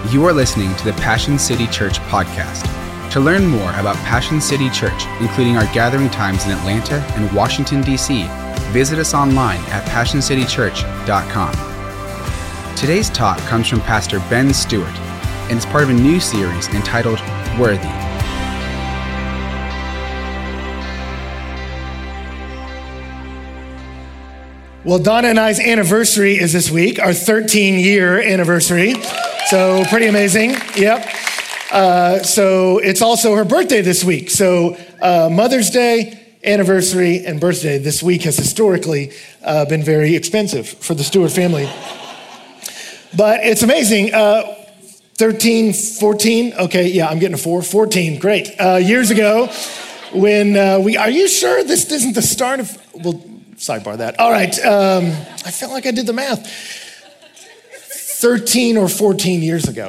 You are listening to the Passion City Church podcast. To learn more about Passion City Church, including our gathering times in Atlanta and Washington, D.C., visit us online at PassionCityChurch.com. Today's talk comes from Pastor Ben Stewart, and it's part of a new series entitled Worthy. Well, Donna and I's anniversary is this week, our 13-year anniversary. So pretty amazing, yep. So it's also her birthday this week. So Mother's Day, anniversary, and birthday this week has historically been very expensive for the Stewart family. But it's amazing. 13, 14, okay, yeah, I'm getting a 4. 14, great. Years ago, when are you sure this isn't the start of, well, sidebar that. All right, I felt like I did the math. 13 or 14 years ago,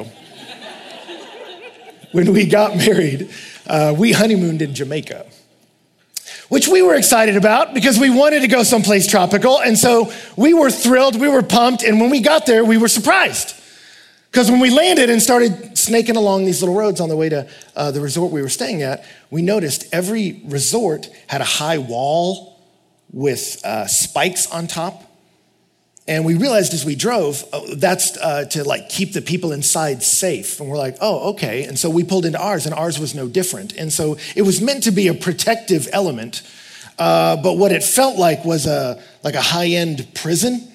when we got married, we honeymooned in Jamaica, which we were excited about because we wanted to go someplace tropical. And so we were thrilled, we were pumped. And when we got there, we were surprised. Because when we landed and started snaking along these little roads on the way to the resort we were staying at, we noticed every resort had a high wall with spikes on top. And we realized as we drove, that's to like keep the people inside safe. And we're like, oh, okay. And so we pulled into ours, and ours was no different. And so it was meant to be a protective element. But what it felt like was like a high-end prison.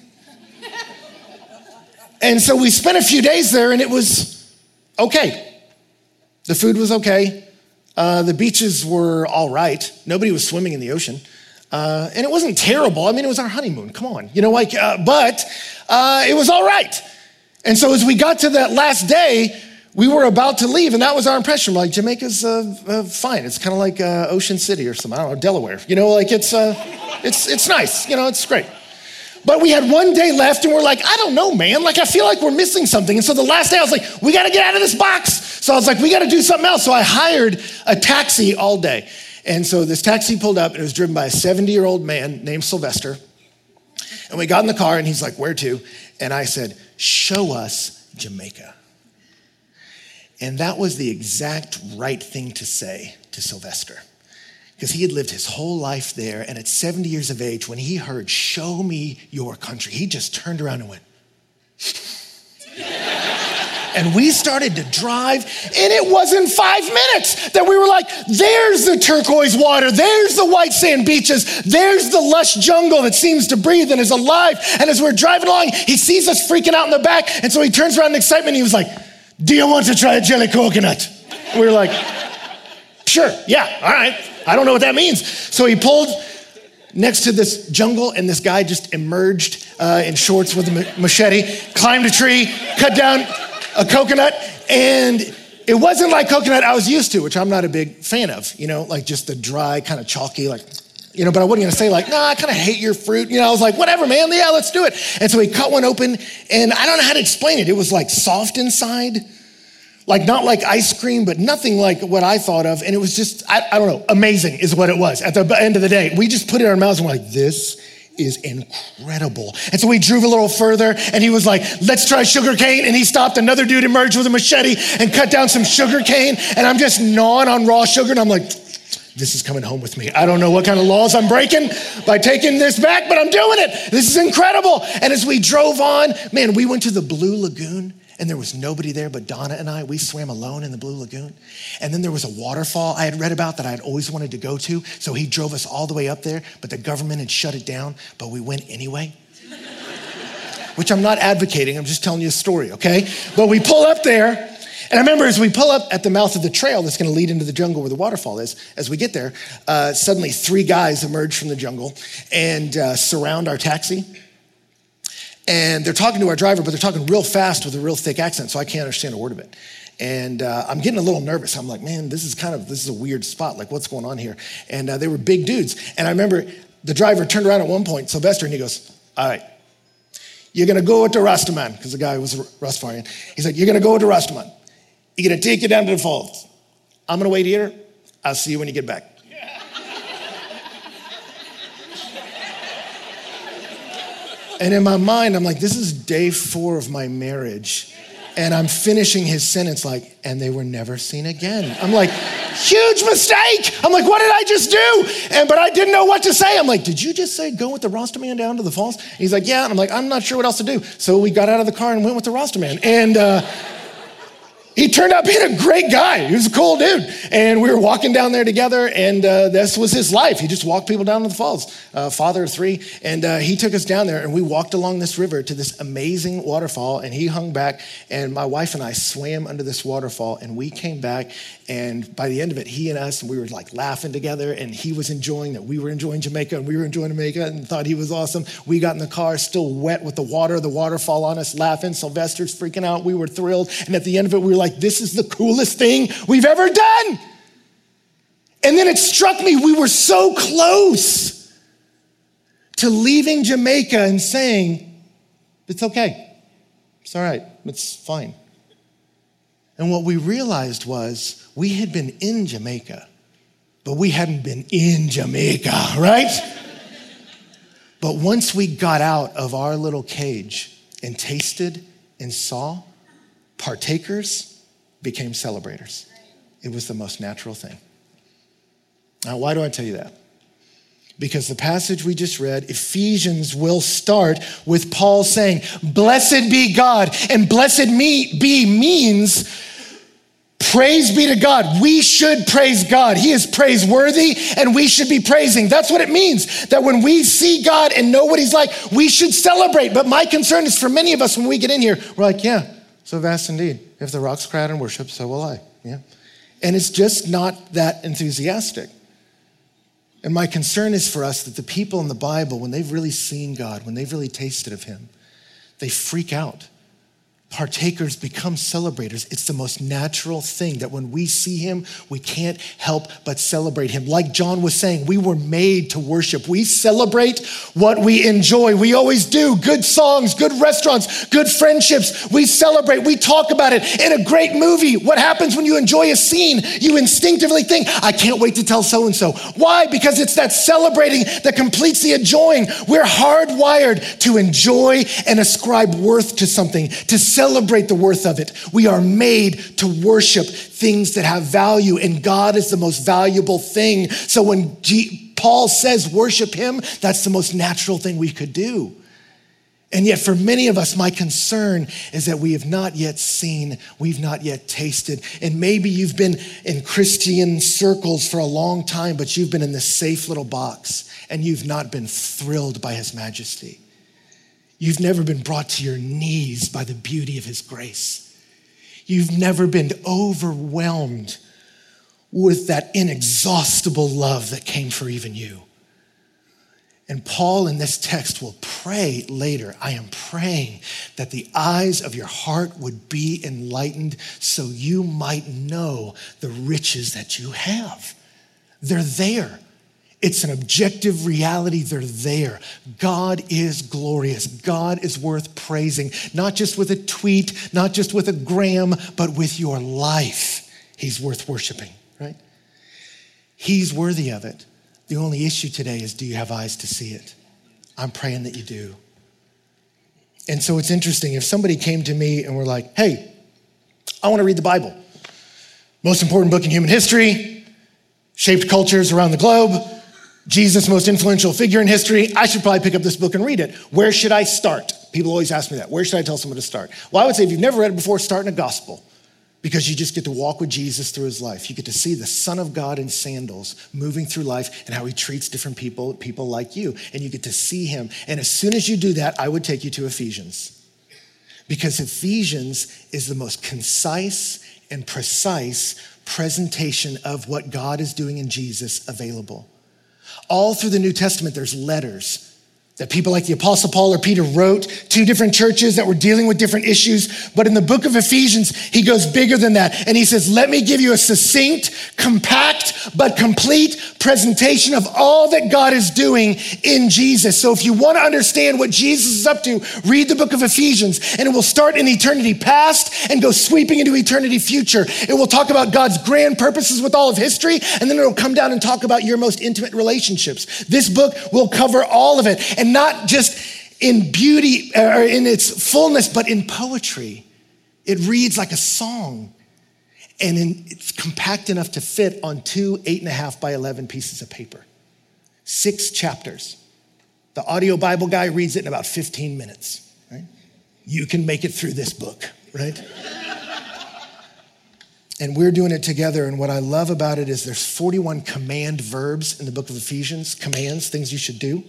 And so we spent a few days there, and it was okay. The food was okay. The beaches were all right. Nobody was swimming in the ocean. And it wasn't terrible. I mean, it was our honeymoon. Come on. But it was all right. And so as we got to that last day, we were about to leave, and that was our impression. We're like, Jamaica's fine. It's kind of like Ocean City or something. I don't know, Delaware. It's nice. It's great. But we had one day left, and we're like, I don't know, man. Like, I feel like we're missing something. And so the last day, I was like, we got to get out of this box. So I was like, we got to do something else. So I hired a taxi all day. And so this taxi pulled up, and it was driven by a 70-year-old man named Sylvester. And we got in the car, and he's like, where to? And I said, show us Jamaica. And that was the exact right thing to say to Sylvester, because he had lived his whole life there. And at 70 years of age, when he heard, show me your country, he just turned around and went, and we started to drive, and it wasn't 5 minutes that we were like, there's the turquoise water, there's the white sand beaches, there's the lush jungle that seems to breathe and is alive. And as we're driving along, he sees us freaking out in the back, and so he turns around in excitement, and he was like, do you want to try a jelly coconut? And we were like, sure, yeah, all right. I don't know what that means. So he pulled next to this jungle, and this guy just emerged in shorts with a machete, climbed a tree, cut down a coconut, and it wasn't like coconut I was used to, which I'm not a big fan of, like just the dry, kind of chalky, but I wasn't gonna say like, nah, I kind of hate your fruit. I was like, whatever, man, yeah, let's do it. And so he cut one open, and I don't know how to explain it. It was like soft inside, like not like ice cream, but nothing like what I thought of. And it was just, I don't know, amazing is what it was. At the end of the day, we just put it in our mouths and we're like, this is incredible. And so we drove a little further, and he was like, let's try sugar cane. And he stopped. Another dude emerged with a machete and cut down some sugar cane. And I'm just gnawing on raw sugar. And I'm like, this is coming home with me. I don't know what kind of laws I'm breaking by taking this back, but I'm doing it. This is incredible. And as we drove on, man, we went to the Blue Lagoon, and there was nobody there but Donna and I. We swam alone in the Blue Lagoon. And then there was a waterfall I had read about that I had always wanted to go to. So he drove us all the way up there, but the government had shut it down, but we went anyway. Which I'm not advocating, I'm just telling you a story, okay? But we pull up there, and I remember as we pull up at the mouth of the trail that's gonna lead into the jungle where the waterfall is, as we get there, suddenly 3 guys emerge from the jungle and surround our taxi. And they're talking to our driver, but they're talking real fast with a real thick accent, so I can't understand a word of it. And I'm getting a little nervous. I'm like, man, this is a weird spot. Like, what's going on here? And they were big dudes. And I remember the driver turned around at one point, Sylvester, and he goes, all right, you're gonna go with the Rastaman, because the guy was a Rastafarian. He's like, you're gonna go with the Rastaman. He's gonna take you down to the falls. I'm gonna wait here. I'll see you when you get back. And in my mind, I'm like, this is day 4 of my marriage. And I'm finishing his sentence like, and they were never seen again. I'm like, huge mistake. I'm like, what did I just do? But I didn't know what to say. I'm like, did you just say go with the roster man down to the falls? And he's like, yeah. And I'm like, I'm not sure what else to do. So we got out of the car and went with the roster man. And he turned out being a great guy. He was a cool dude. And we were walking down there together, and this was his life. He just walked people down to the falls, father of three. And he took us down there, and we walked along this river to this amazing waterfall, and he hung back, and my wife and I swam under this waterfall, and we came back, and by the end of it, he and us, and we were like laughing together, and he was enjoying that we were enjoying Jamaica, and we were enjoying Jamaica, and thought he was awesome. We got in the car, still wet with the waterfall on us, laughing. Sylvester's freaking out. We were thrilled. And at the end of it, we were like, this is the coolest thing we've ever done. And then it struck me, we were so close to leaving Jamaica and saying, it's okay. It's all right. It's fine. And what we realized was we had been in Jamaica, but we hadn't been in Jamaica, right? But once we got out of our little cage and tasted and saw, partakers became celebrators. It was the most natural thing. Now, why do I tell you that? Because the passage we just read, Ephesians, will start with Paul saying, blessed be God, and blessed be means praise be to God. We should praise God. He is praiseworthy, and we should be praising. That's what it means, that when we see God and know what he's like, we should celebrate. But my concern is for many of us, when we get in here, we're like, yeah, so vast indeed. If the rocks cry out in worship, so will I. Yeah. And it's just not that enthusiastic. And my concern is for us that the people in the Bible, when they've really seen God, when they've really tasted of him, they freak out. Partakers become celebrators. It's the most natural thing that when we see him, we can't help but celebrate him. Like John was saying, we were made to worship. We celebrate what we enjoy. We always do. Good songs, good restaurants, good friendships. We celebrate. We talk about it. In a great movie, what happens when you enjoy a scene? You instinctively think, I can't wait to tell so-and-so. Why? Because it's that celebrating that completes the enjoying. We're hardwired to enjoy and ascribe worth to something, to celebrate the worth of it. We are made to worship things that have value, and God is the most valuable thing. So when Paul says worship him, that's the most natural thing we could do. And yet for many of us, my concern is that we have not yet seen, we've not yet tasted. And maybe you've been in Christian circles for a long time, but you've been in this safe little box and you've not been thrilled by his majesty. You've never been brought to your knees by the beauty of his grace. You've never been overwhelmed with that inexhaustible love that came for even you. And Paul in this text will pray later, I am praying that the eyes of your heart would be enlightened so you might know the riches that you have. They're there. It's an objective reality. They're there. God is glorious. God is worth praising, not just with a tweet, not just with a gram, but with your life. He's worth worshiping, right? He's worthy of it. The only issue today is, do you have eyes to see it? I'm praying that you do. And so it's interesting. If somebody came to me and were like, hey, I want to read the Bible. Most important book in human history, shaped cultures around the globe, Jesus' most influential figure in history. I should probably pick up this book and read it. Where should I start? People always ask me that. Where should I tell someone to start? Well, I would say if you've never read it before, start in a gospel, because you just get to walk with Jesus through his life. You get to see the Son of God in sandals moving through life and how he treats different people like you. And you get to see him. And as soon as you do that, I would take you to Ephesians, because Ephesians is the most concise and precise presentation of what God is doing in Jesus available. All through the New Testament, there's letters that people like the Apostle Paul or Peter wrote to different churches that were dealing with different issues. But in the book of Ephesians, he goes bigger than that. And he says, let me give you a succinct, compact, but complete presentation of all that God is doing in Jesus. So if you want to understand what Jesus is up to, read the book of Ephesians, and it will start in eternity past and go sweeping into eternity future. It will talk about God's grand purposes with all of history, and then it'll come down and talk about your most intimate relationships. This book will cover all of it. And not just in beauty or in its fullness, but in poetry It reads like a song. And it's compact enough to fit on 2 8.5 by 11 pieces of paper. 6 chapters. The audio Bible guy reads it in about 15 minutes, right? You can make it through this book, right? And we're doing it together. And what I love about it is there's 41 command verbs in the book of Ephesians, commands, things you should do.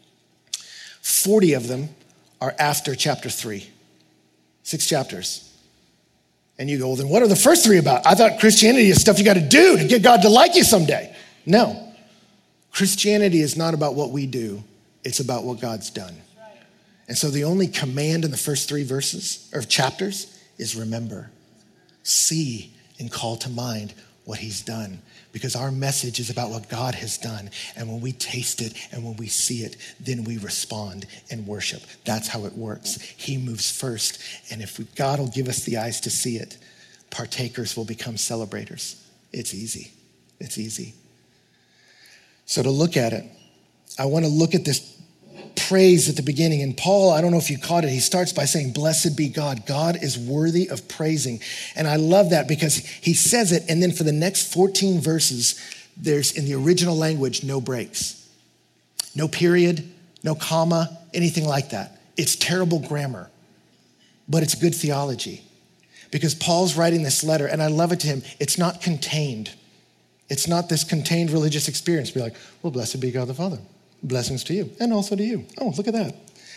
40 of them are after chapter 3, 6 chapters. And you go, well, then what are the first 3 about? I thought Christianity is stuff you got to do to get God to like you someday. No. Christianity is not about what we do. It's about what God's done. And so the only command in the first 3 verses or chapters is remember, see, and call to mind what he's done. Because our message is about what God has done. And when we taste it and when we see it, then we respond in worship. That's how it works. He moves first. And if God will give us the eyes to see it, partakers will become celebrators. It's easy. It's easy. So to look at it, I want to look at this praise at the beginning. And Paul, I don't know if you caught it, he starts by saying, blessed be God. God is worthy of praising. And I love that because he says it, and then for the next 14 verses, there's in the original language, no breaks. No period, no comma, anything like that. It's terrible grammar, but it's good theology. Because Paul's writing this letter, and I love it to him, it's not contained. It's not this contained religious experience. Be like, well, blessed be God the Father. Blessings to you, and also to you. Oh, look at that.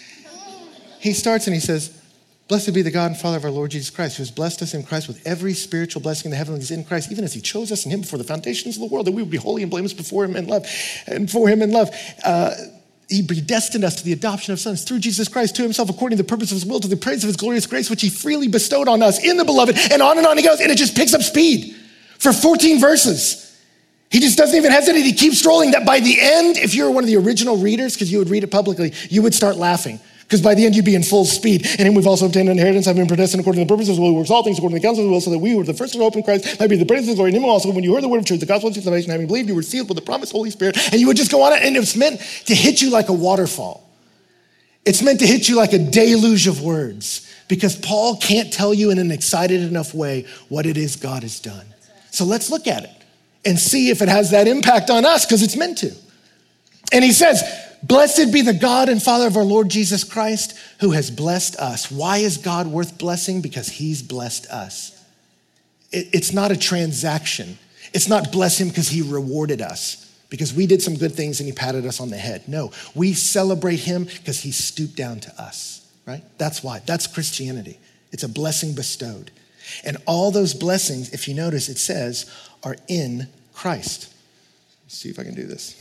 He starts and he says, blessed be the God and Father of our Lord Jesus Christ, who has blessed us in Christ with every spiritual blessing in the heavenlies in Christ, even as he chose us in him before the foundations of the world, that we would be holy and blameless before him in love. And for him in love, he predestined us to the adoption of sons through Jesus Christ to himself, according to the purpose of his will, to the praise of his glorious grace, which he freely bestowed on us in the beloved. And on he goes, and it just picks up speed for 14 verses. He just doesn't even hesitate. He keeps strolling that by the end, if you're one of the original readers, because you would read it publicly, you would start laughing. Because by the end, you'd be in full speed. And him we've also obtained an inheritance, having been predestined according to the purposes of his will, who works all things according to the counsel of his will, so that we were the first to hope in Christ, might be the praise of his glory. And him also, when you heard the word of truth, the gospel of salvation, having believed, you were sealed with the promised Holy Spirit. And you would just go on it, and it's meant to hit you like a waterfall. It's meant to hit you like a deluge of words. Because Paul can't tell you in an excited enough way what it is God has done. So let's look at it and see if it has that impact on us, because it's meant to. And he says, blessed be the God and Father of our Lord Jesus Christ, who has blessed us. Why is God worth blessing? Because he's blessed us. It's not a transaction. It's not bless him because he rewarded us, because we did some good things and he patted us on the head. No, we celebrate him because he stooped down to us, right? That's why. That's Christianity. It's a blessing bestowed. And all those blessings, if you notice, it says, are in Christ. Let's see if I can do this.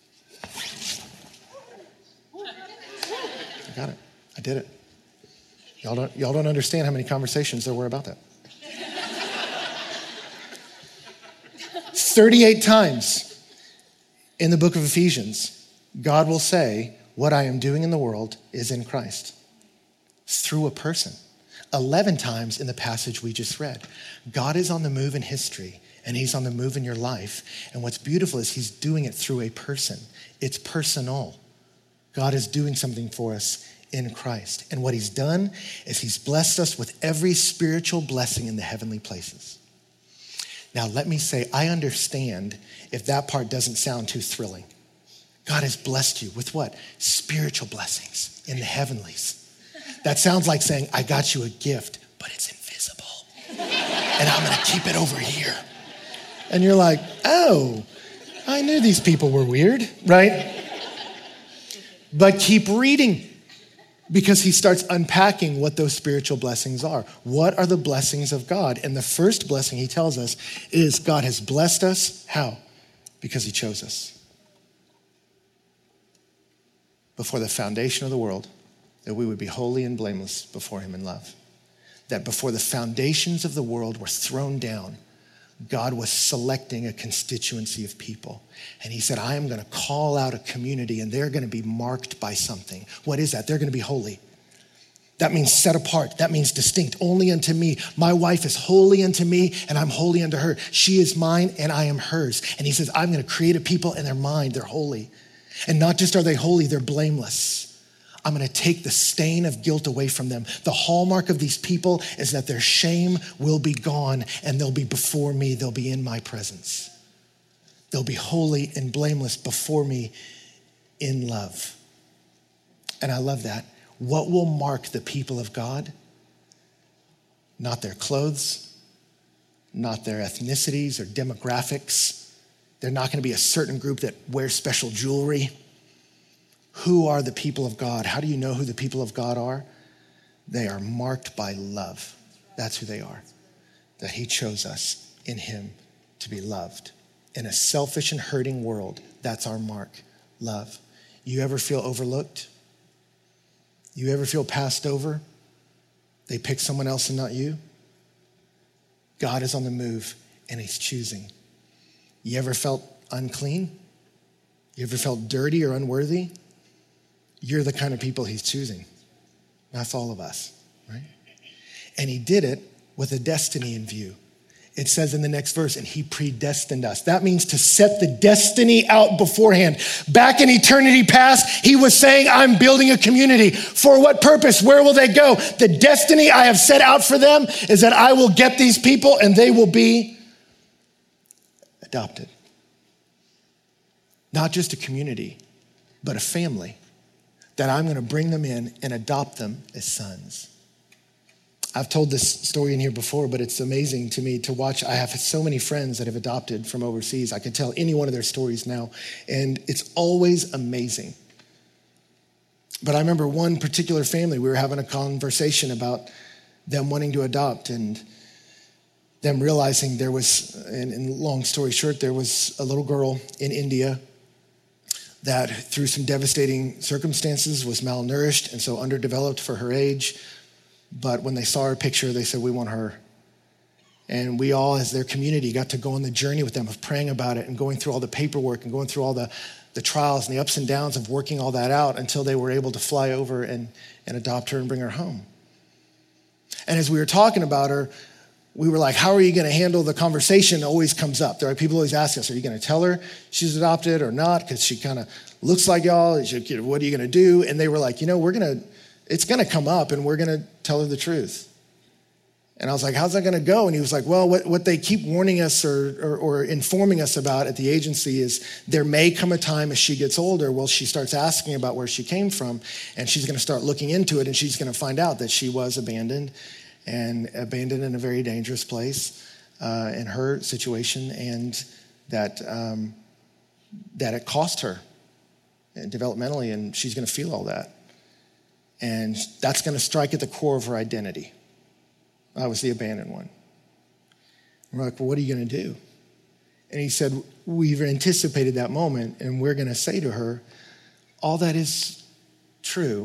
I got it. I did it. Y'all don't understand how many conversations there were about that. 38 times in the book of Ephesians, God will say, what I am doing in the world is in Christ. Through a person. 11 times in the passage we just read. God is on the move in history, and he's on the move in your life. And what's beautiful is he's doing it through a person. It's personal. God is doing something for us in Christ. And what he's done is he's blessed us with every spiritual blessing in the heavenly places. Now, let me say, I understand if that part doesn't sound too thrilling. God has blessed you with what? Spiritual blessings in the heavenlies. That sounds like saying, I got you a gift, but it's invisible. And I'm going to keep it over here. And you're like, oh, I knew these people were weird, right? But keep reading, because he starts unpacking what those spiritual blessings are. What are the blessings of God? And the first blessing he tells us is God has blessed us. How? Because he chose us. Before the foundation of the world, that we would be holy and blameless before him in love. That before the foundations of the world were thrown down, God was selecting a constituency of people. And he said, I am going to call out a community, and they're going to be marked by something. What is that? They're going to be holy. That means set apart. That means distinct. Only unto me. My wife is holy unto me, and I'm holy unto her. She is mine, and I am hers. And he says, I'm going to create a people in their mind. They're holy. And not just are they holy, they're blameless. I'm going to take the stain of guilt away from them. The hallmark of these people is that their shame will be gone and they'll be before me. They'll be in my presence. They'll be holy and blameless before me in love. And I love that. What will mark the people of God? Not their clothes, not their ethnicities or demographics. They're not going to be a certain group that wears special jewelry. Who are the people of God? How do you know who the people of God are? They are marked by love. That's who they are. That he chose us in him to be loved. In a selfish and hurting world, that's our mark, love. You ever feel overlooked? You ever feel passed over? They pick someone else and not you? God is on the move and he's choosing. You ever felt unclean? You ever felt dirty or unworthy? You're the kind of people he's choosing. That's all of us, right? And he did it with a destiny in view. It says in the next verse, and he predestined us. That means to set the destiny out beforehand. Back in eternity past, he was saying, I'm building a community. For what purpose? Where will they go? The destiny I have set out for them is that I will get these people and they will be adopted. Not just a community, but a family. That I'm going to bring them in and adopt them as sons. I've told this story in here before, but it's amazing to me to watch. I have so many friends that have adopted from overseas. I could tell any one of their stories now, and it's always amazing. But I remember one particular family, we were having a conversation about them wanting to adopt and them realizing there was, and long story short, there was a little girl in India that through some devastating circumstances was malnourished and so underdeveloped for her age. But when they saw her picture, they said, we want her. And we all, as their community, got to go on the journey with them of praying about it and going through all the paperwork and going through all the trials and the ups and downs of working all that out until they were able to fly over and adopt her and bring her home. And as we were talking about her, we were like, how are you going to handle the conversation? Always comes up. There are people always ask us, are you going to tell her she's adopted or not? Because she kind of looks like y'all. What are you going to do? And they were like, it's going to come up and we're going to tell her the truth. And I was like, how's that going to go? And he was like, well, what they keep warning us or informing us about at the agency is there may come a time as she gets older, she starts asking about where she came from and she's going to start looking into it and she's going to find out that she was abandoned in a very dangerous place in her situation, and that it cost her developmentally, and she's going to feel all that. And that's going to strike at the core of her identity. I was the abandoned one. We're like, well, what are you going to do? And he said, we've anticipated that moment, and we're going to say to her, all that is true,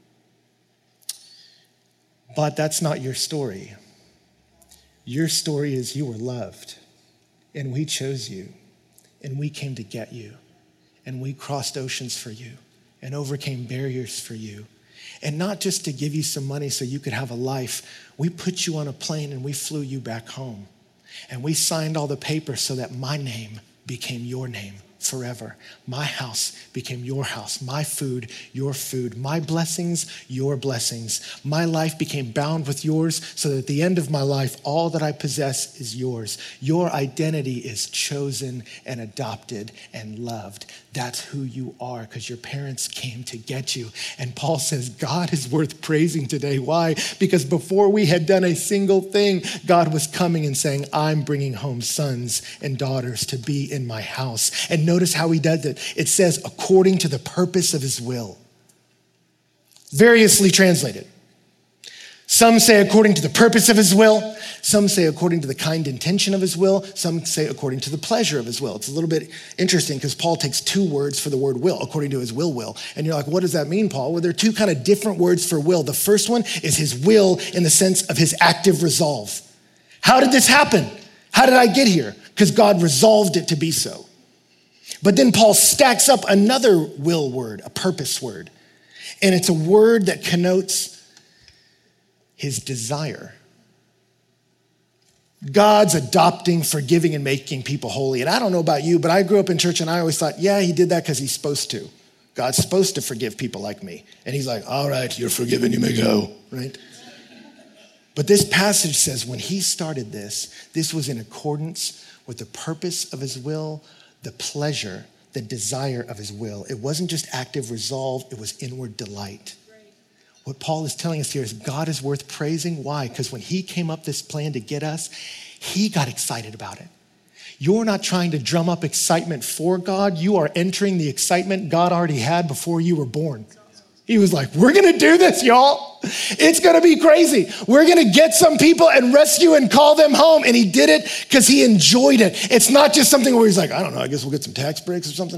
but that's not your story. Your story is you were loved, and we chose you, and we came to get you, and we crossed oceans for you, and overcame barriers for you. And not just to give you some money so you could have a life. We put you on a plane and we flew you back home. And we signed all the papers so that my name became your name forever. My house became your house. My food, your food. My blessings, your blessings. My life became bound with yours so that at the end of my life, all that I possess is yours. Your identity is chosen and adopted and loved. That's who you are because your parents came to get you. And Paul says, God is worth praising today. Why? Because before we had done a single thing, God was coming and saying, I'm bringing home sons and daughters to be in my house. And notice how he does it. It says, according to the purpose of his will. Variously translated. Some say according to the purpose of his will. Some say according to the kind intention of his will. Some say according to the pleasure of his will. It's a little bit interesting because Paul takes two words for the word will, according to his will. And you're like, what does that mean, Paul? Well, there are two kind of different words for will. The first one is his will in the sense of his active resolve. How did this happen? How did I get here? Because God resolved it to be so. But then Paul stacks up another will word, a purpose word. And it's a word that connotes his desire. God's adopting, forgiving, and making people holy. And I don't know about you, but I grew up in church and I always thought, yeah, he did that because he's supposed to. God's supposed to forgive people like me. And he's like, all right, you're forgiven, you may go, right? But this passage says when he started this was in accordance with the purpose of his will, the pleasure, the desire of his will. It wasn't just active resolve, it was inward delight. What Paul is telling us here is God is worth praising. Why? Because when he came up this plan to get us, he got excited about it. You're not trying to drum up excitement for God. You are entering the excitement God already had before you were born. He was like, we're going to do this, y'all. It's going to be crazy. We're going to get some people and rescue and call them home. And he did it because he enjoyed it. It's not just something where he's like, I don't know, I guess we'll get some tax breaks or something.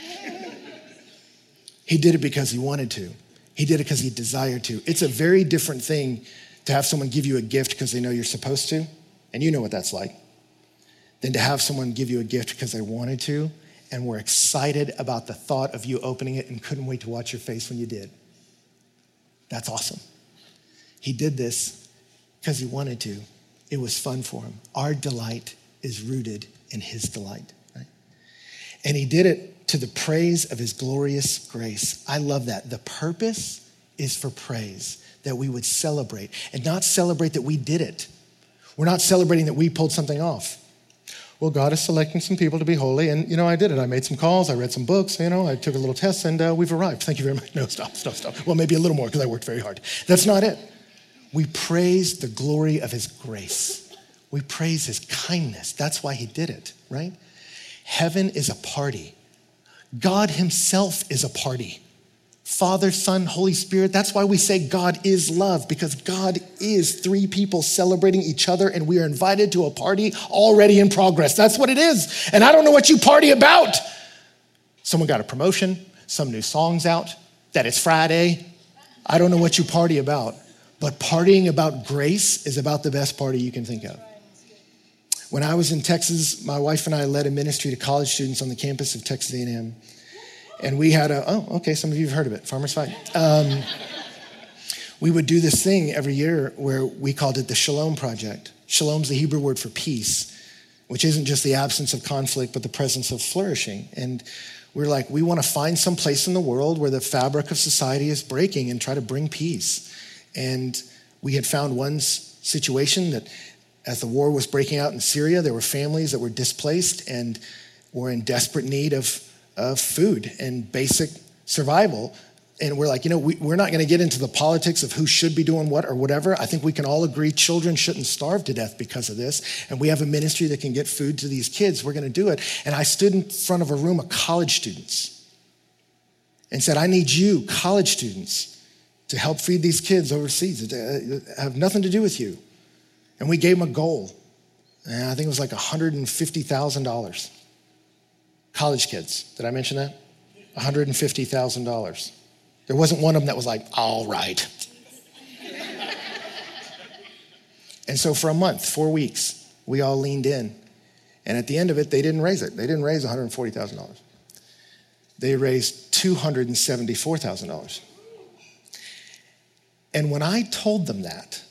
He did it because he wanted to. He did it because he desired to. It's a very different thing to have someone give you a gift because they know you're supposed to. And you know what that's like. Than to have someone give you a gift because they wanted to and were excited about the thought of you opening it and couldn't wait to watch your face when you did. That's awesome. He did this because he wanted to. It was fun for him. Our delight is rooted in his delight, right? And he did it to the praise of his glorious grace. I love that. The purpose is for praise, that we would celebrate and not celebrate that we did it. We're not celebrating that we pulled something off. Well, God is selecting some people to be holy, and, I did it. I made some calls, I read some books, I took a little test, and we've arrived. Thank you very much. No, stop. Well, maybe a little more, because I worked very hard. That's not it. We praise the glory of his grace. We praise his kindness. That's why he did it, right? Heaven is a party. God himself is a party. Father, Son, Holy Spirit. That's why we say God is love, because God is three people celebrating each other, and we are invited to a party already in progress. That's what it is. And I don't know what you party about. Someone got a promotion, some new song's out, that it's Friday. I don't know what you party about, but partying about grace is about the best party you can think of. When I was in Texas, my wife and I led a ministry to college students on the campus of Texas A&M. And we had some of you have heard of it, Farmer's Fight. We would do this thing every year where we called it the Shalom Project. Shalom's the Hebrew word for peace, which isn't just the absence of conflict, but the presence of flourishing. And we're like, we want to find some place in the world where the fabric of society is breaking and try to bring peace. And we had found one situation that as the war was breaking out in Syria, there were families that were displaced and were in desperate need of food and basic survival. And we're like, we're not going to get into the politics of who should be doing what or whatever. I think we can all agree children shouldn't starve to death because of this. And we have a ministry that can get food to these kids. We're going to do it. And I stood in front of a room of college students and said, I need you, college students, to help feed these kids overseas. It have nothing to do with you. And we gave them a goal. And I think it was like $150,000. College kids, did I mention that? $150,000. There wasn't one of them that was like, all right. And so for a month, 4 weeks, we all leaned in. And at the end of it, they didn't raise it. They didn't raise $140,000. They raised $274,000. And when I told them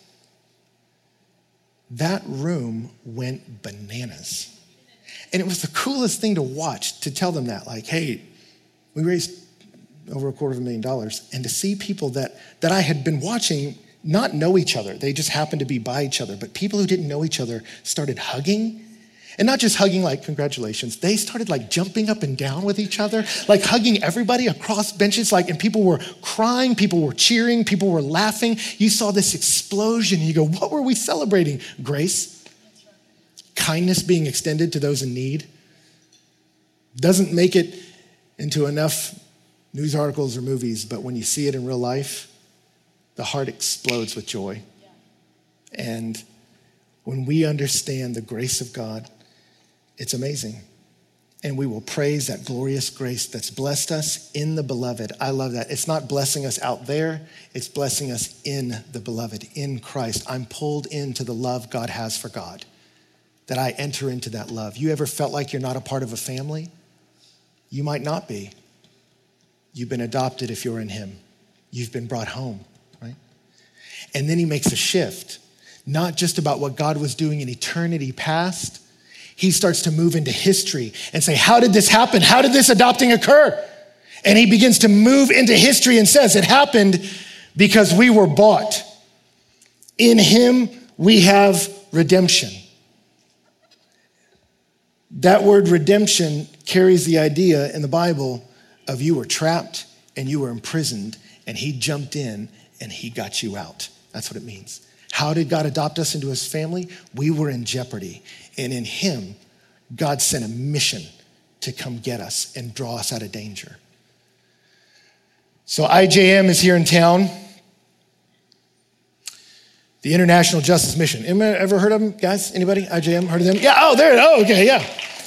that room went bananas. And it was the coolest thing to watch, to tell them that, like, hey, we raised over $250,000. And to see people that I had been watching not know each other. They just happened to be by each other. But people who didn't know each other started hugging. And not just hugging like, congratulations. They started like jumping up and down with each other, like hugging everybody across benches. And people were crying, people were cheering, people were laughing. You saw this explosion and you go, what were we celebrating? Grace. Kindness being extended to those in need. Doesn't make it into enough news articles or movies, but when you see it in real life, the heart explodes with joy. And when we understand the grace of God, it's amazing. And we will praise that glorious grace that's blessed us in the beloved. I love that. It's not blessing us out there. It's blessing us in the beloved, in Christ. I'm pulled into the love God has for God, that I enter into that love. You ever felt like you're not a part of a family? You might not be. You've been adopted if you're in him. You've been brought home, right? And then he makes a shift, not just about what God was doing in eternity past. He starts to move into history and say, how did this happen? How did this adopting occur? And he begins to move into history and says, it happened because we were bought. In him, we have redemption. That word redemption carries the idea in the Bible of you were trapped and you were imprisoned, and he jumped in and he got you out. That's what it means. How did God adopt us into his family? We were in jeopardy. And in him, God sent a mission to come get us and draw us out of danger. So IJM is here in town. The International Justice Mission. Ever heard of them, guys? Anybody? IJM, heard of them? Yeah, okay, yeah.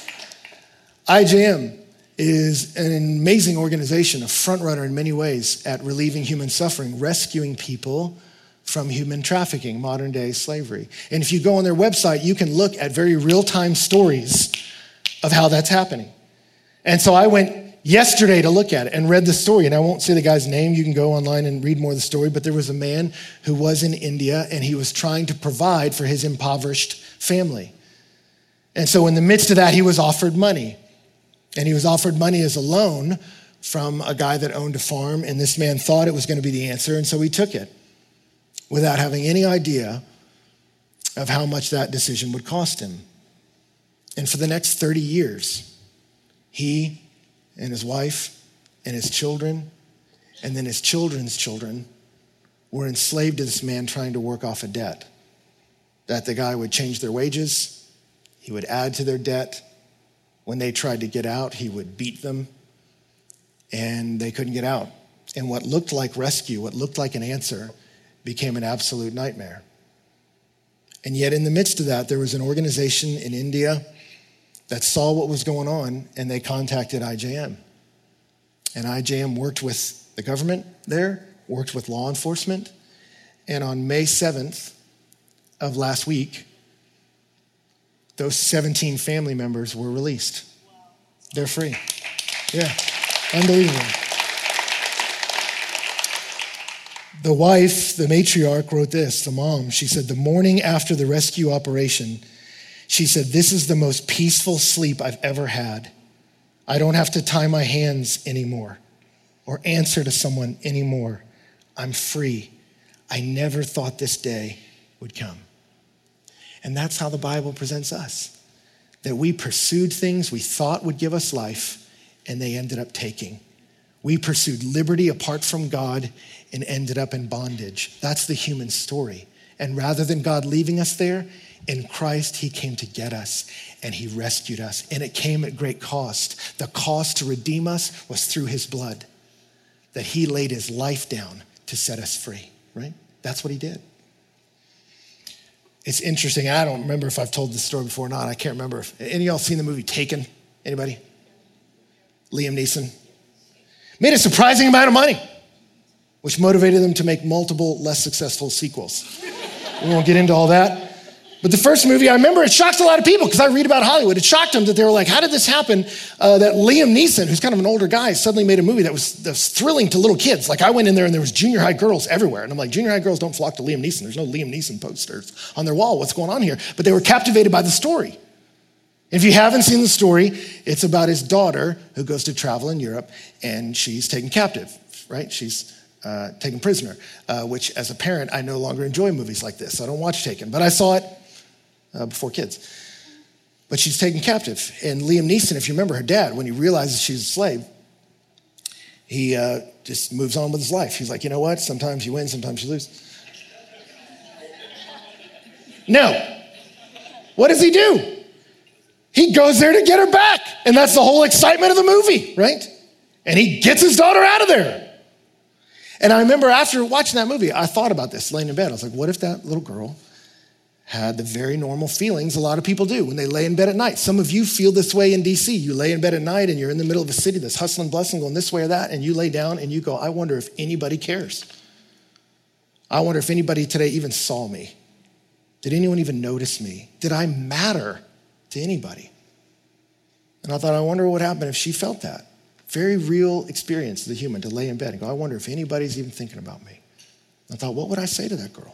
IJM is an amazing organization, a front runner in many ways at relieving human suffering, rescuing people from human trafficking, modern day slavery. And if you go on their website, you can look at very real-time stories of how that's happening. And so I went yesterday to look at it and read the story, and I won't say the guy's name. You can go online and read more of the story, but there was a man who was in India, and he was trying to provide for his impoverished family. And so in the midst of that, he was offered money. And he was offered money as a loan from a guy that owned a farm, and this man thought it was going to be the answer, and so he took it without having any idea of how much that decision would cost him. And for the next 30 years, he and his wife and his children, and then his children's children, were enslaved to this man trying to work off a debt. That the guy would change their wages, he would add to their debt. When they tried to get out, he would beat them, and they couldn't get out. And what looked like rescue, what looked like an answer, became an absolute nightmare. And yet in the midst of that, there was an organization in India that saw what was going on, and they contacted IJM. And IJM worked with the government there, worked with law enforcement, and on May 7th of last week, those 17 family members were released. They're free. Yeah, unbelievable. The wife, the matriarch, wrote this, the mom. She said, the morning after the rescue operation, she said, this is the most peaceful sleep I've ever had. I don't have to tie my hands anymore or answer to someone anymore. I'm free. I never thought this day would come. And that's how the Bible presents us. That we pursued things we thought would give us life, and they ended up taking. We pursued liberty apart from God and ended up in bondage. That's the human story. And rather than God leaving us there, in Christ, he came to get us and he rescued us. And it came at great cost. The cost to redeem us was through his blood, that he laid his life down to set us free, right? That's what he did. It's interesting. I don't remember if I've told this story before or not. I can't remember. Any of y'all seen the movie Taken? Anybody? Liam Neeson. Made a surprising amount of money, which motivated them to make multiple less successful sequels. We won't get into all that. But the first movie, I remember it shocked a lot of people because I read about Hollywood. It shocked them that they were like, how did this happen? That Liam Neeson, who's kind of an older guy, suddenly made a movie that was thrilling to little kids. Like I went in there and there was junior high girls everywhere. And I'm like, junior high girls don't flock to Liam Neeson. There's no Liam Neeson posters on their wall. What's going on here? But they were captivated by the story. If you haven't seen the story, it's about his daughter who goes to travel in Europe and she's taken captive, right? She's taken prisoner, which as a parent, I no longer enjoy movies like this. I don't watch Taken, but I saw it before kids. But she's taken captive. And Liam Neeson, if you remember her dad, when he realizes she's a slave, he just moves on with his life. He's like, you know what? Sometimes you win, sometimes you lose. No. What does he do? He goes there to get her back. And that's the whole excitement of the movie, right? And he gets his daughter out of there. And I remember after watching that movie, I thought about this laying in bed. I was like, what if that little girl had the very normal feelings a lot of people do when they lay in bed at night? Some of you feel this way in DC. You lay in bed at night and you're in the middle of a city that's hustling, bustling, going this way or that, and you lay down and you go, I wonder if anybody cares. I wonder if anybody today even saw me. Did anyone even notice me? Did I matter to anybody? And I thought, I wonder what would happen if she felt that. Very real experience as a human to lay in bed and go, I wonder if anybody's even thinking about me. I thought, what would I say to that girl?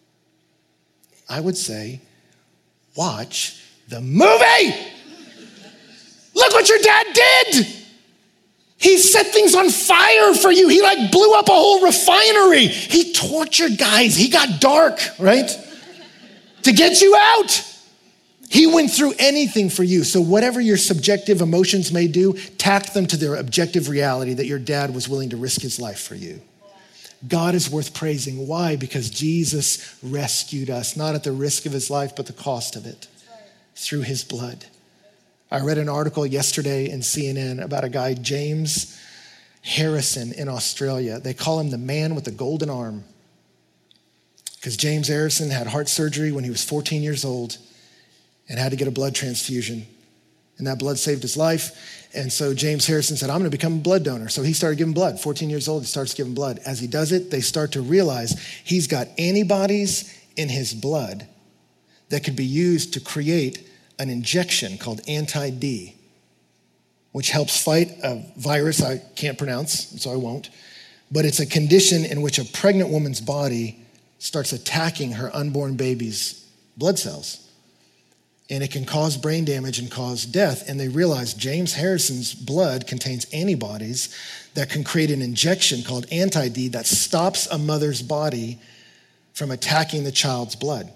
I would say, watch the movie. Look what your dad did. He set things on fire for you. He like blew up a whole refinery. He tortured guys. He got dark, right? To get you out. He went through anything for you. So whatever your subjective emotions may do, tack them to their objective reality that your dad was willing to risk his life for you. God is worth praising. Why? Because Jesus rescued us, not at the risk of his life, but the cost of it through his blood. I read an article yesterday in CNN about a guy, James Harrison in Australia. They call him the man with the golden arm because James Harrison had heart surgery when he was 14 years old and had to get a blood transfusion. And that blood saved his life. And so James Harrison said, I'm going to become a blood donor. So he started giving blood. 14 years old, he starts giving blood. As he does it, they start to realize he's got antibodies in his blood that could be used to create an injection called anti-D, which helps fight a virus I can't pronounce, so I won't. But it's a condition in which a pregnant woman's body starts attacking her unborn baby's blood cells. And it can cause brain damage and cause death. And they realized James Harrison's blood contains antibodies that can create an injection called anti-D that stops a mother's body from attacking the child's blood.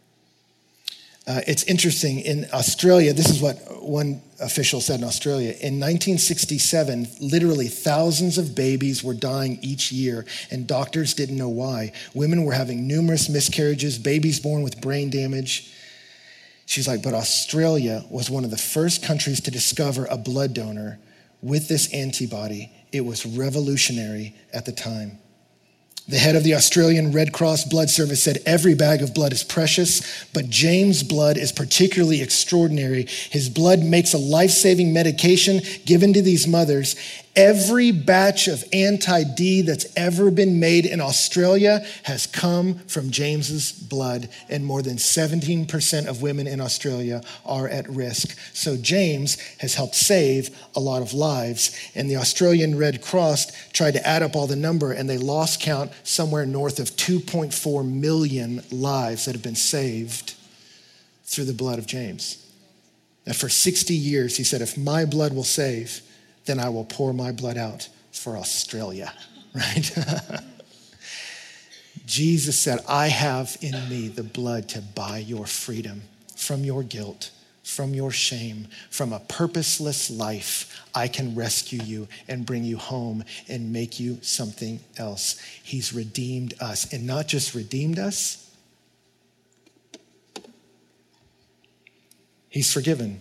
It's interesting, in Australia, this is what one official said in Australia. In 1967, literally thousands of babies were dying each year, and doctors didn't know why. Women were having numerous miscarriages, babies born with brain damage. She's like, but Australia was one of the first countries to discover a blood donor with this antibody. It was revolutionary at the time. The head of the Australian Red Cross Blood Service said every bag of blood is precious, but James' blood is particularly extraordinary. His blood makes a life-saving medication given to these mothers. Every batch of anti-D that's ever been made in Australia has come from James's blood, and more than 17% of women in Australia are at risk. So James has helped save a lot of lives, and the Australian Red Cross tried to add up all the number, and they lost count somewhere north of 2.4 million lives that have been saved through the blood of James. And for 60 years, he said, if my blood will save, then I will pour my blood out for Australia, right? Jesus said, I have in me the blood to buy your freedom from your guilt, from your shame, from a purposeless life. I can rescue you and bring you home and make you something else. He's redeemed us, and not just redeemed us, he's forgiven.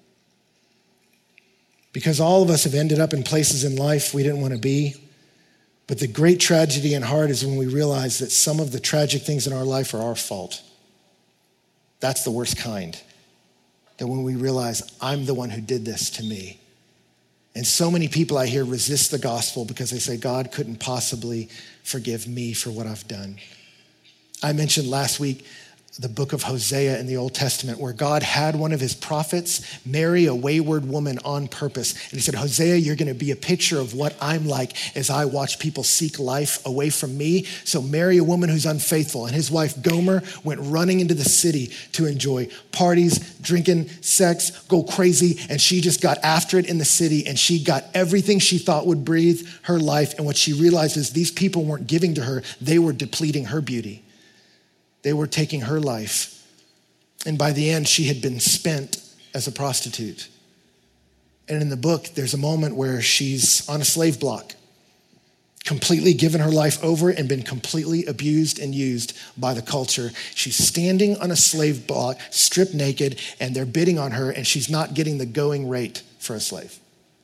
Because all of us have ended up in places in life we didn't want to be. But the great tragedy in heart is when we realize that some of the tragic things in our life are our fault. That's the worst kind. That when we realize, I'm the one who did this to me. And so many people I hear resist the gospel because they say, God couldn't possibly forgive me for what I've done. I mentioned last week the book of Hosea in the Old Testament, where God had one of his prophets marry a wayward woman on purpose. And he said, Hosea, you're going to be a picture of what I'm like as I watch people seek life away from me. So marry a woman who's unfaithful. And his wife Gomer went running into the city to enjoy parties, drinking, sex, go crazy. And she just got after it in the city, and she got everything she thought would breathe her life. And what she realized is these people weren't giving to her, they were depleting her beauty. They were taking her life. And by the end, she had been spent as a prostitute. And in the book, there's a moment where she's on a slave block, completely given her life over and been completely abused and used by the culture. She's standing on a slave block, stripped naked, and they're bidding on her, and she's not getting the going rate for a slave.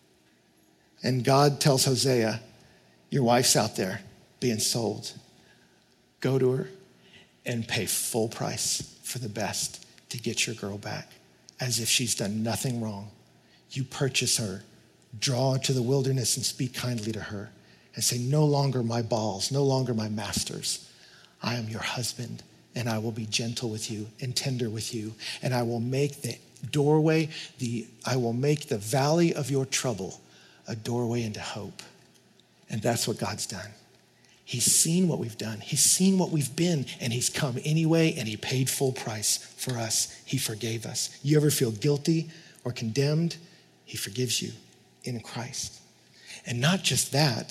And God tells Hosea, your wife's out there being sold. Go to her and pay full price for the best to get your girl back, as if she's done nothing wrong. You purchase her, draw her to the wilderness and speak kindly to her and say, no longer my balls, no longer my masters. I am your husband, and I will be gentle with you and tender with you, and I will make the doorway, I will make the valley of your trouble a doorway into hope. And that's what God's done. He's seen what we've done. He's seen what we've been, and he's come anyway, and he paid full price for us. He forgave us. You ever feel guilty or condemned? He forgives you in Christ. And not just that,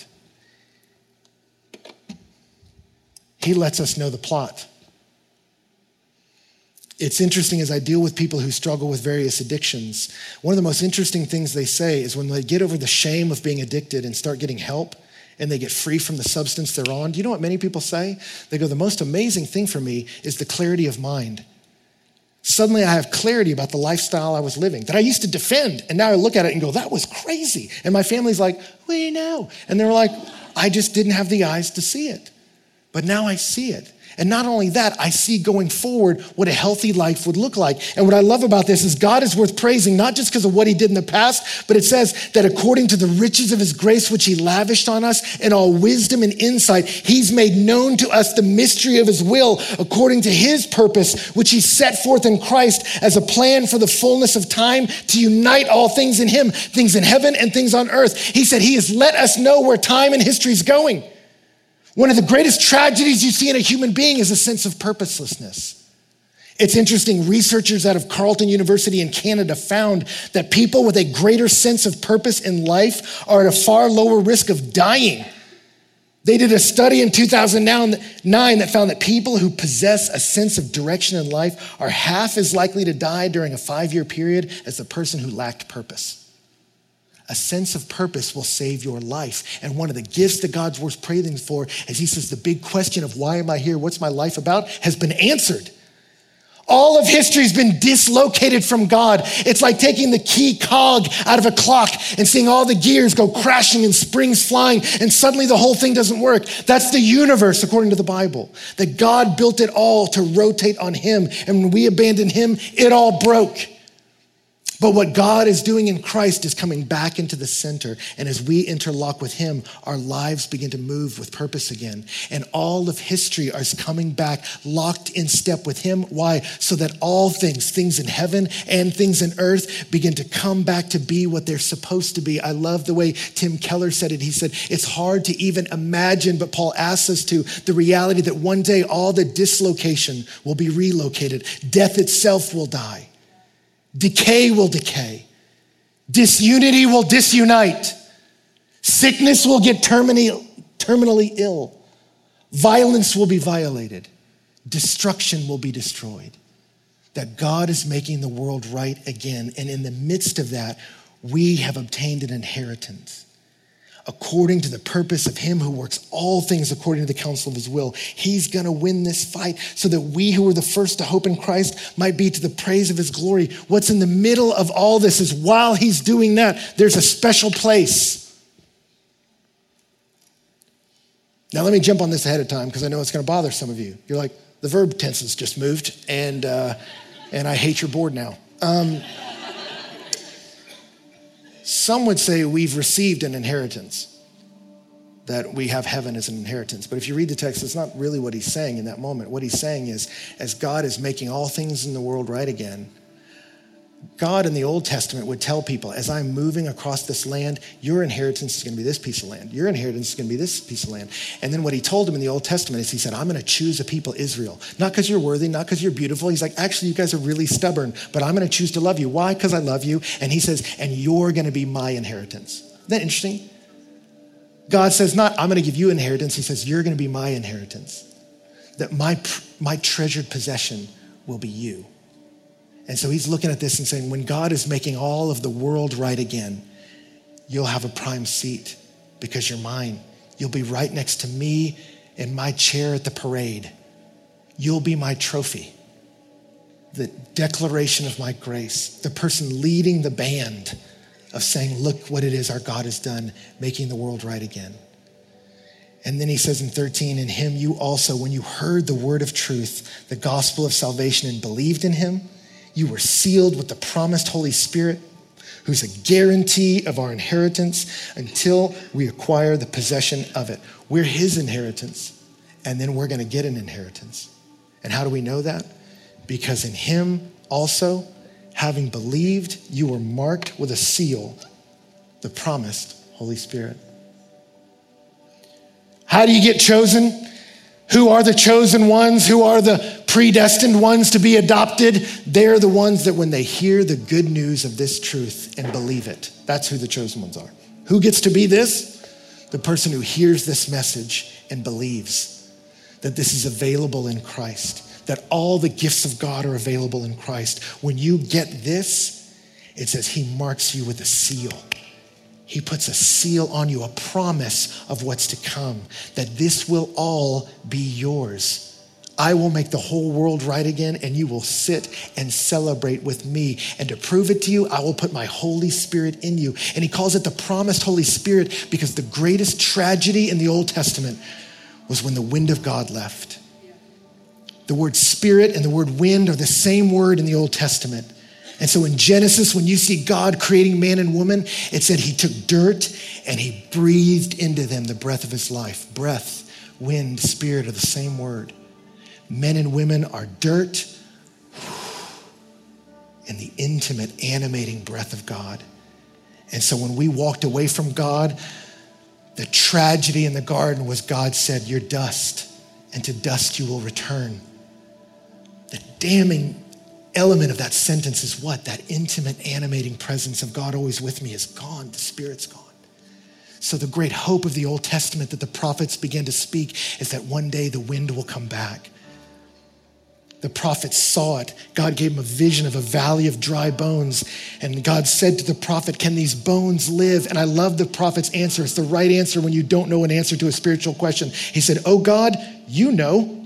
he lets us know the plot. It's interesting as I deal with people who struggle with various addictions. One of the most interesting things they say is when they get over the shame of being addicted and start getting help and they get free from the substance they're on, do you know what many people say? They go, the most amazing thing for me is the clarity of mind. Suddenly I have clarity about the lifestyle I was living that I used to defend. And now I look at it and go, that was crazy. And my family's like, we know. And they were like, I just didn't have the eyes to see it. But now I see it. And not only that, I see going forward what a healthy life would look like. And what I love about this is God is worth praising, not just because of what he did in the past, but it says that according to the riches of his grace, which he lavished on us in all wisdom and insight, he's made known to us the mystery of his will according to his purpose, which he set forth in Christ as a plan for the fullness of time to unite all things in him, things in heaven and things on earth. He said he has let us know where time and history is going. One of the greatest tragedies you see in a human being is a sense of purposelessness. It's interesting, researchers out of Carleton University in Canada found that people with a greater sense of purpose in life are at a far lower risk of dying. They did a study in 2009 that found that people who possess a sense of direction in life are half as likely to die during a 5-year period as the person who lacked purpose. A sense of purpose will save your life. And one of the gifts that God's worth praising for is he says the big question of why am I here, what's my life about, has been answered. All of history has been dislocated from God. It's like taking the key cog out of a clock and seeing all the gears go crashing and springs flying, and suddenly the whole thing doesn't work. That's the universe according to the Bible. That God built it all to rotate on him, and when we abandoned him, it all broke. But what God is doing in Christ is coming back into the center. And as we interlock with him, our lives begin to move with purpose again. And all of history is coming back locked in step with him. Why? So that all things, things in heaven and things in earth, begin to come back to be what they're supposed to be. I love the way Tim Keller said it. He said, it's hard to even imagine, but Paul asks us to, the reality that one day all the dislocation will be relocated. Death itself will die. Decay will decay. Disunity will disunite. Sickness will get terminally ill. Violence will be violated. Destruction will be destroyed. That God is making the world right again. And in the midst of that, we have obtained an inheritance. According to the purpose of him who works all things according to the counsel of his will. He's gonna win this fight so that we who were the first to hope in Christ might be to the praise of his glory. What's in the middle of all this is while he's doing that, there's a special place. Now let me jump on this ahead of time because I know it's gonna bother some of you. You're like, the verb tense has just moved and I hate your board now. Some would say we've received an inheritance, that we have heaven as an inheritance. But if you read the text, it's not really what he's saying in that moment. What he's saying is, as God is making all things in the world right again, God in the Old Testament would tell people, as I'm moving across this land, your inheritance is going to be this piece of land. Your inheritance is going to be this piece of land. And then what he told them in the Old Testament is he said, I'm going to choose a people, Israel. Not because you're worthy, not because you're beautiful. He's like, actually, you guys are really stubborn, but I'm going to choose to love you. Why? Because I love you. And he says, and you're going to be my inheritance. Isn't that interesting? God says not, I'm going to give you inheritance. He says, you're going to be my inheritance. That my treasured possession will be you. And so he's looking at this and saying, when God is making all of the world right again, you'll have a prime seat because you're mine. You'll be right next to me in my chair at the parade. You'll be my trophy, the declaration of my grace, the person leading the band of saying, look what it is our God has done, making the world right again. And then he says in 13, in him you also, when you heard the word of truth, the gospel of salvation, and believed in him, you were sealed with the promised Holy Spirit, who's a guarantee of our inheritance until we acquire the possession of it. We're his inheritance, and then we're going to get an inheritance. And how do we know that? Because in him also, having believed, you were marked with a seal, the promised Holy Spirit. How do you get chosen? Who are the chosen ones? Who are the predestined ones to be adopted? They're the ones that when they hear the good news of this truth and believe it, that's who the chosen ones are. Who gets to be this? The person who hears this message and believes that this is available in Christ, that all the gifts of God are available in Christ. When you get this, it says he marks you with a seal. He puts a seal on you, a promise of what's to come, that this will all be yours. I will make the whole world right again, and you will sit and celebrate with me. And to prove it to you, I will put my Holy Spirit in you. And he calls it the promised Holy Spirit because the greatest tragedy in the Old Testament was when the wind of God left. The word spirit and the word wind are the same word in the Old Testament. And so in Genesis, when you see God creating man and woman, it said he took dirt and he breathed into them the breath of his life. Breath, wind, spirit are the same word. Men and women are dirt and the intimate, animating breath of God. And so when we walked away from God, the tragedy in the garden was God said, you're dust, and to dust you will return. The damning element of that sentence is what? That intimate, animating presence of God always with me is gone. The Spirit's gone. So the great hope of the Old Testament that the prophets began to speak is that one day the wind will come back. The prophets saw it. God gave them a vision of a valley of dry bones. And God said to the prophet, can these bones live? And I love the prophet's answer. It's the right answer when you don't know an answer to a spiritual question. He said, oh God, you know.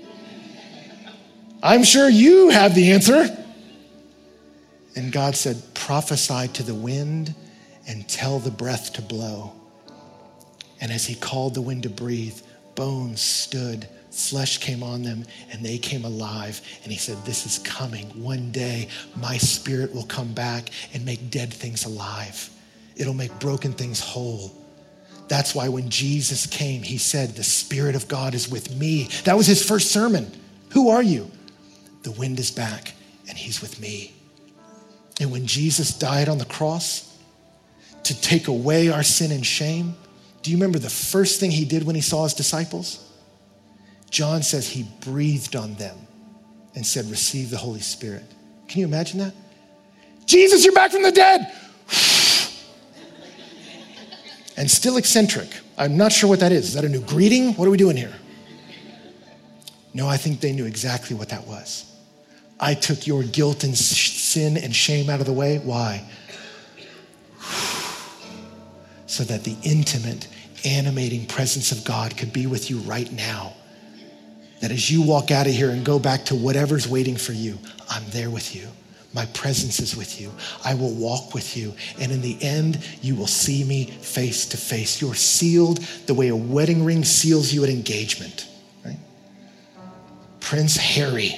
I'm sure you have the answer. And God said, prophesy to the wind and tell the breath to blow. And as he called the wind to breathe, bones stood, flesh came on them, and they came alive. And he said, this is coming. One day, my Spirit will come back and make dead things alive. It'll make broken things whole. That's why when Jesus came, he said, the Spirit of God is with me. That was his first sermon. Who are you? The wind is back, and he's with me. And when Jesus died on the cross to take away our sin and shame, do you remember the first thing he did when he saw his disciples? John says he breathed on them and said, receive the Holy Spirit. Can you imagine that? Jesus, you're back from the dead. And still eccentric. I'm not sure what that is. Is that a new greeting? What are we doing here? No, I think they knew exactly what that was. I took your guilt and sin and shame out of the way. Why? So that the intimate, animating presence of God could be with you right now. That as you walk out of here and go back to whatever's waiting for you, I'm there with you. My presence is with you. I will walk with you. And in the end, you will see me face to face. You're sealed the way a wedding ring seals you at engagement. Right? Prince Harry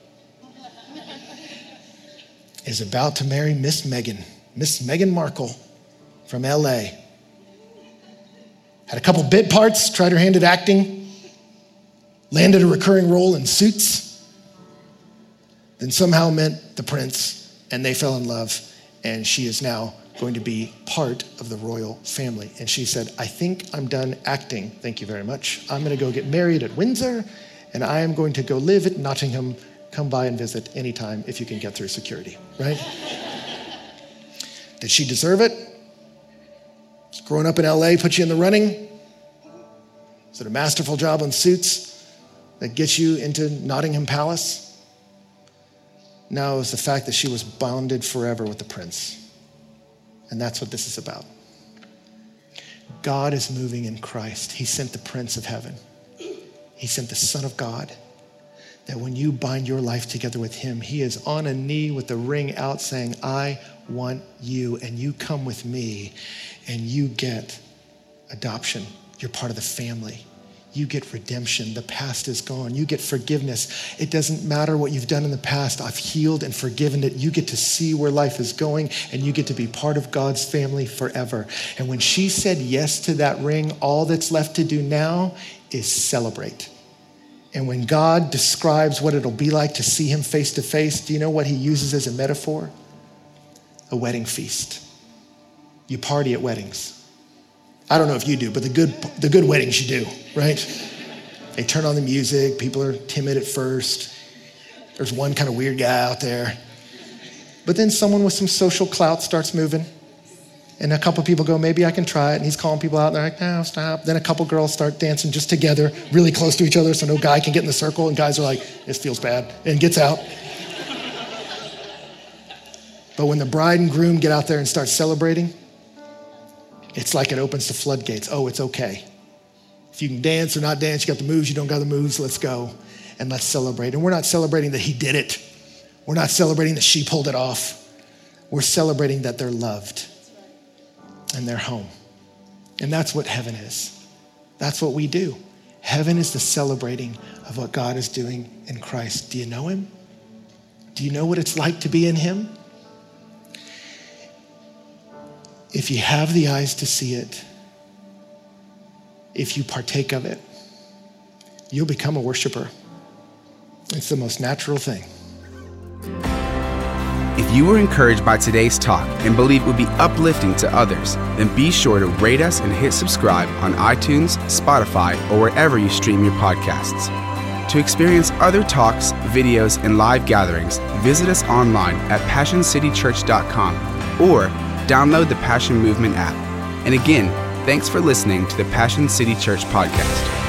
is about to marry Miss Meghan Markle from LA. Had a couple bit parts, tried her hand at acting, landed a recurring role in Suits, then somehow met the prince and they fell in love, and she is now going to be part of the royal family. And she said, I think I'm done acting. Thank you very much. I'm going to go get married at Windsor, and I am going to go live at Nottingham. Come by and visit anytime if you can get through security, right? Did she deserve it? Growing up in LA put you in the running? Is it a masterful job on Suits that gets you into Nottingham Palace? No, it's the fact that she was bonded forever with the prince. And that's what this is about. God is moving in Christ. He sent the Prince of Heaven. He sent the Son of God. That when you bind your life together with him, he is on a knee with the ring out saying, I want you, and you come with me, and you get adoption. You're part of the family. You get redemption. The past is gone. You get forgiveness. It doesn't matter what you've done in the past. I've healed and forgiven it. You get to see where life is going, and you get to be part of God's family forever. And when she said yes to that ring, all that's left to do now is celebrate. And when God describes what it'll be like to see him face to face, do you know what he uses as a metaphor? A wedding feast. You party at weddings. I don't know if you do, but the good weddings you do, right? They turn on the music. People are timid at first. There's one kind of weird guy out there. But then someone with some social clout starts moving, And a couple people go, maybe I can try it. And he's calling people out. And they're like, no, stop. Then a couple girls start dancing just together, really close to each other, so no guy can get in the circle. And guys are like, this feels bad, and gets out. But when the bride and groom get out there and start celebrating, it's like it opens the floodgates. Oh, it's okay. If you can dance or not dance, you got the moves, you don't got the moves, let's go. And let's celebrate. And we're not celebrating that he did it. We're not celebrating that she pulled it off. We're celebrating that they're loved and they're home. And that's what heaven is. That's what we do. Heaven is the celebrating of what God is doing in Christ. Do you know him? Do you know what it's like to be in him? If you have the eyes to see it, if you partake of it, you'll become a worshiper. It's the most natural thing. If you were encouraged by today's talk and believe it would be uplifting to others, then be sure to rate us and hit subscribe on iTunes, Spotify, or wherever you stream your podcasts. To experience other talks, videos, and live gatherings, visit us online at PassionCityChurch.com or download the Passion Movement app. And again, thanks for listening to the Passion City Church podcast.